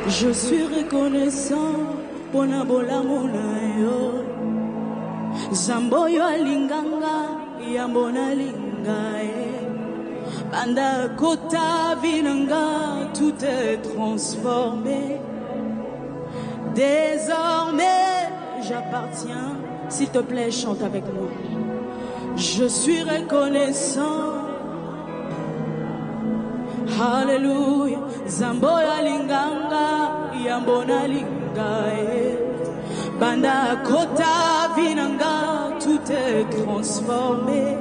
Je suis reconnaissant pour Nabola Monayo. Zamboyo alinganga, yambona lingae. Banda kota vinanga, tout est transformé. Désormais, j'appartiens. S'il te plaît, chante avec moi. Je suis reconnaissant. Alléluia. Zamboya linganga, yambona lingae. Banda kota vinanga, tout est transformé.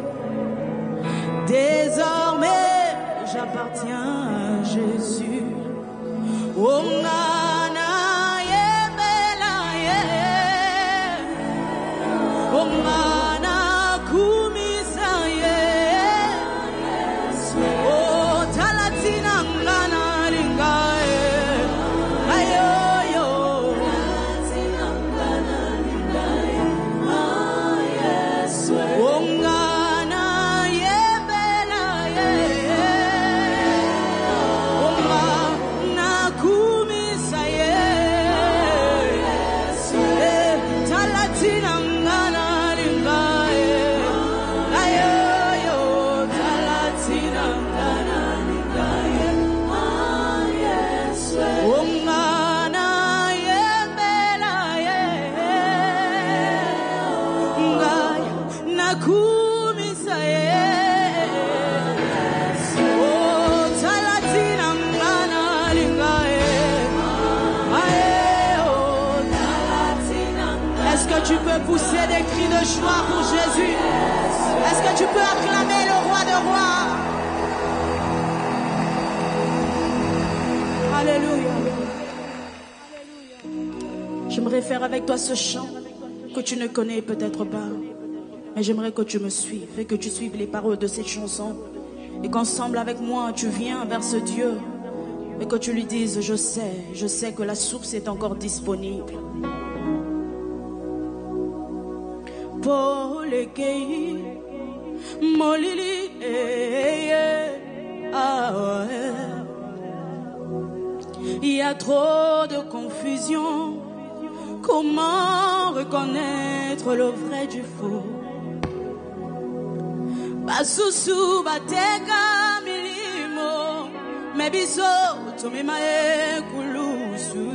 Désormais, j'appartiens à Jésus. Oh, nana, yebela, yeah. Oh, nana, kumisa, yeah. Oh, talatina, nana, linga, yeah. Ayo, talatina, nana, linga, yeah. Ah, yes, oh, nana, yebela, yeah. Oh, nana, kumisa, yeah. Eh, talatina, nana, linga, yeah. Ayo, talatina, nana, linga, yeah. Ah, yes, oh, nana, yebela, yeah. Ngai, nakumisa, yeah. Oh, talatina, nana, linga, yeah. Aye, oh, talatina, nana. Est-ce que tu peux pousser des cris de joie pour Jésus? Est-ce que tu peux acclamer le roi de rois? Alléluia. J'aimerais faire avec toi ce chant que tu ne connais peut-être pas. Mais j'aimerais que tu me suives et que tu suives les paroles de cette chanson. Et qu'ensemble avec moi, tu viens vers ce Dieu. Et que tu lui dises, je sais que la source est encore disponible. Paul Ekei, Molili, ah ouais. Il y a trop de confusion. Comment reconnaître le vrai du faux? Basusu bateka milimo, mebiso tumimae kulusu.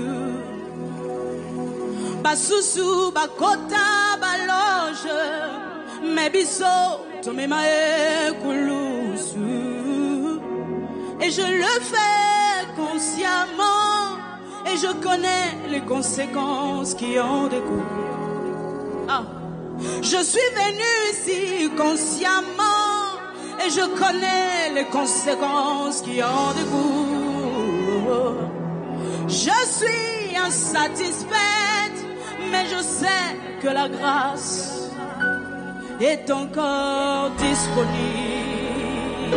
Basusu bakota baloge, mebiso tumimae kulusu. Et je le fais consciemment, et je connais les conséquences qui en découlent. Ah. Je suis venu ici consciemment, et je connais les conséquences qui en découlent. Je suis insatisfaite, mais je sais que la grâce est encore disponible.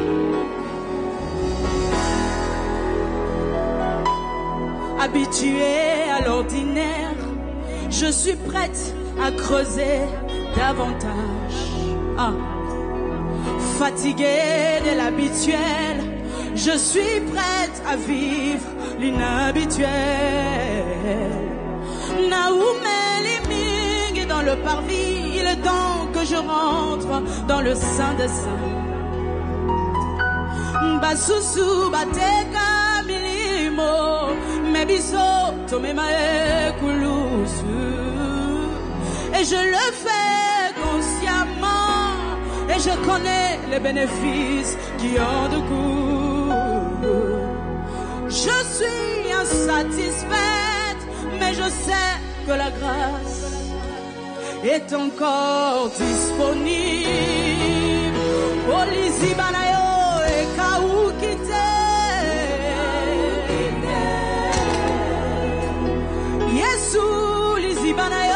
Habituée à l'ordinaire, je suis prête à creuser davantage. Ah. Fatiguée de l'habituel, je suis prête à vivre l'inhabituel. Naoumeli Ming dans le parvis, il est temps que je rentre dans le sein des saints. Basusu bateka milimo, mebiso tomemae kulusu. Et je le fais consciemment, et je connais les bénéfices qui en découlent. Je suis insatisfaite, mais je sais que la grâce est encore disponible. Polisi banayo e kaukite, Yesu lisi banayo.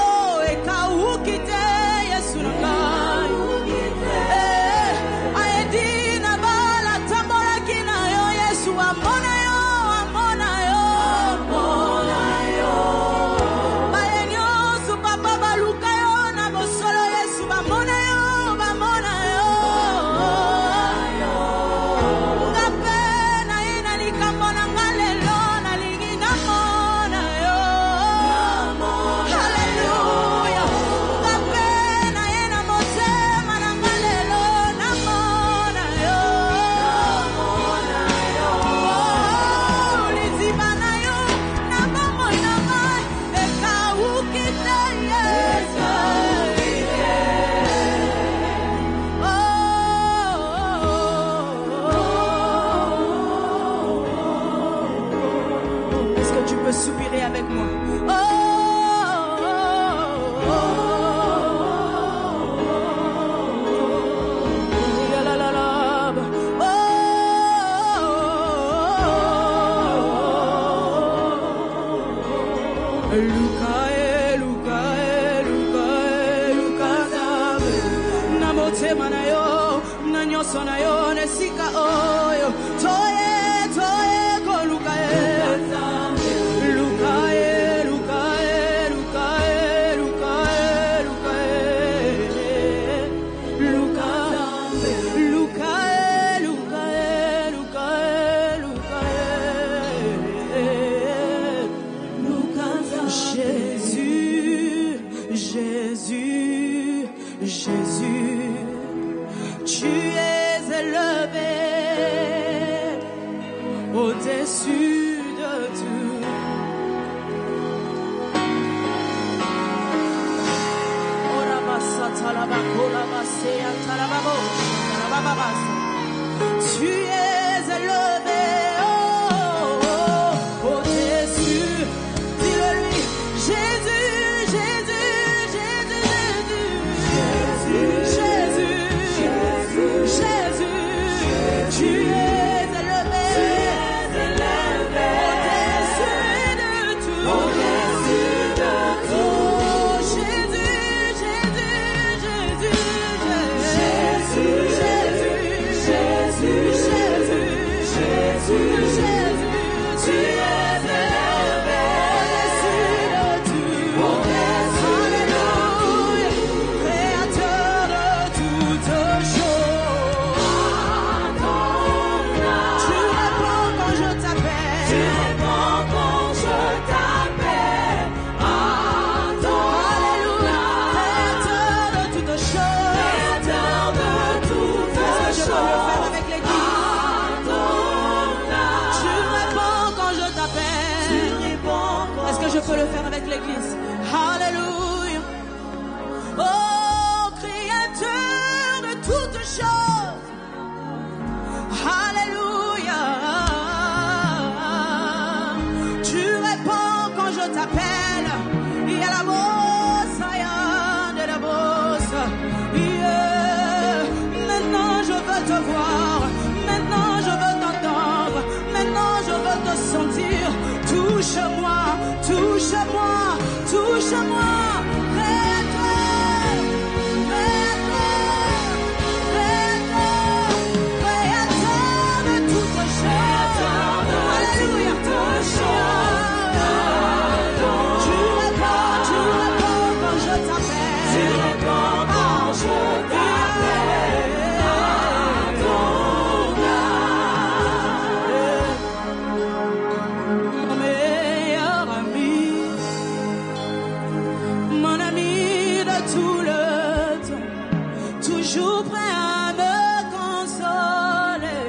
tu peux soupirer avec moi. Tu es élevé au-dessus. Dis-le lui, Jésus, Jésus, Jésus, Jésus, Jésus, Jésus, tu es élevé au-dessus de tout. Au-dessus de tout. Jésus, Jésus, Jésus, Jésus, Jésus, tu es élevé au-dessus de tout. Alléluia, créateur de toutes choses. Tu réponds quand je t'appelle. Tu réponds quand je t'appelle. Alléluia, créateur de toutes choses. Créateur de toutes choses. Est-ce que je peux le faire avec l'église? Est-ce que je peux le faire avec l'église? Alléluia. Oh, créateur de toutes choses. Alléluia. Tu réponds quand je t'appelle. Il y a la bosse, il y a de la bosse. Maintenant je veux te voir. Maintenant je veux t'entendre. Maintenant je veux te sentir. Touche-moi, touche-moi, touche-moi. Créateur, créateur de toutes choses. Alléluia. Tu réponds quand je t'appelle. Tu réponds quand je t'appelle. Toujours prêt à me consoler.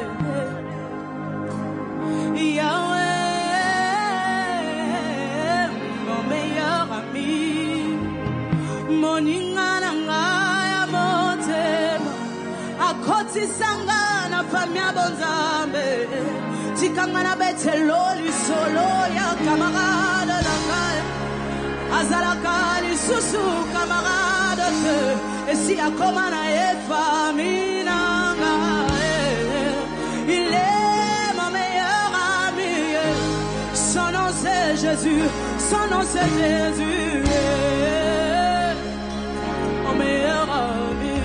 Yahweh, mon meilleur ami, mon ingananga ya motema, akoti sangana famia bonzambe, tikangana betelo lisolo ya camarade langaya, azalaka lisusu camarade te. Et si à Komana et famille, il est mon meilleur ami. Son nom c'est Jésus, son nom c'est Jésus. Mon meilleur ami,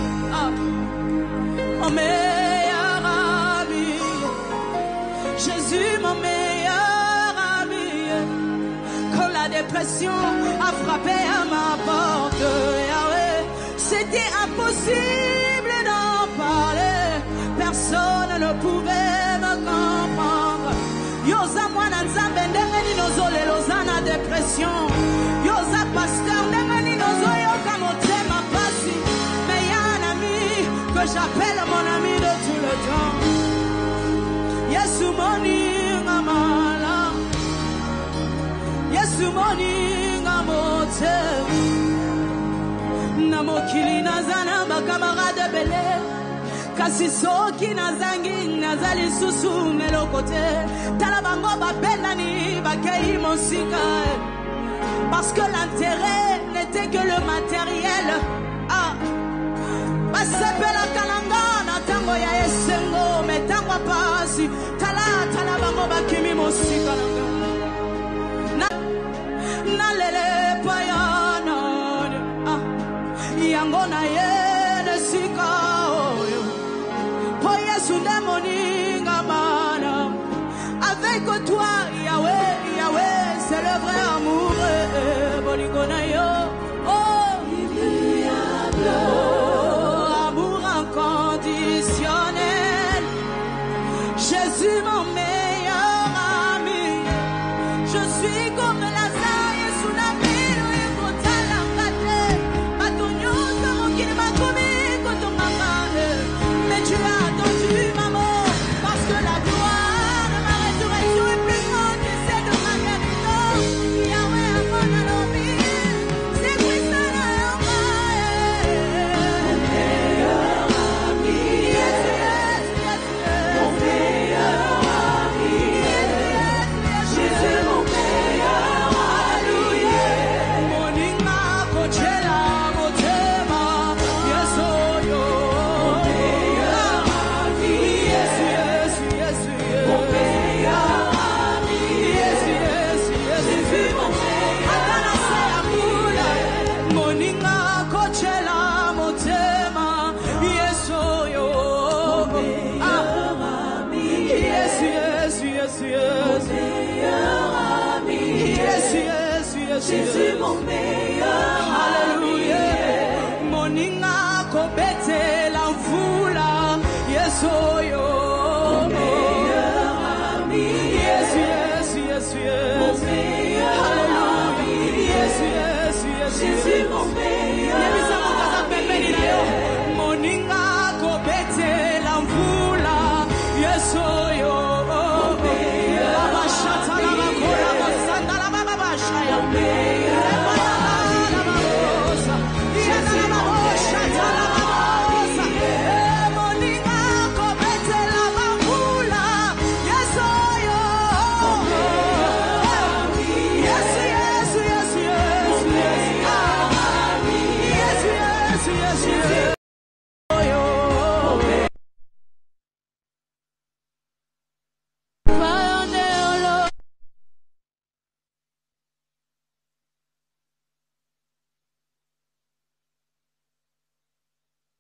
mon meilleur ami. Jésus, mon meilleur ami. Quand la dépression a frappé à ma porte, c'était impossible d'en parler. Personne ne pouvait me comprendre. Yosa mwana nzambe ndenge ni nozole lozana dépression. Yosa pasteur ndenge ni nozoyoka motema pasi. Mais y a un ami que j'appelle mon ami de tout le temps. Yesu moninga mala. Yesu moninga motema. Namokili nazana ma camarade belé. kasi soki nazangi nazali susu meloko te tala bango babendani bakei mosika parce que l'intérêt n'était que le matériel. Ah, basepela kalanga na tango ya esengo metango pasi tala bango bakimi mosika na lele payana yango na ye le sika oyo po Yesu nde moninga mana avec toi Yahweh Yahweh c'est le vrai amour bolingo na yo oh amour inconditionnel Jésus mon meilleur ami je suis comme la saille sous la ville et pour la pâté batonyo comme qu'il m'a commis quand on m'a parlé mais tu as attendu maman parce que la gloire de ma résurrection est plus grande que celle de ma guérison Yahweh a mon lobby c'est Christ mon meilleur ami mon meilleur ami Jésus mon meilleur ami moninga kochela motema yeso yo mon meilleur ami yes mon meilleur ami yes Jésus mon meilleur atana sayamula moninga kochela motema yeso yo mon meilleur ami yes mon meilleur ami yes Jésus mon meilleur alléluia moninga kobete la mvula yeso yo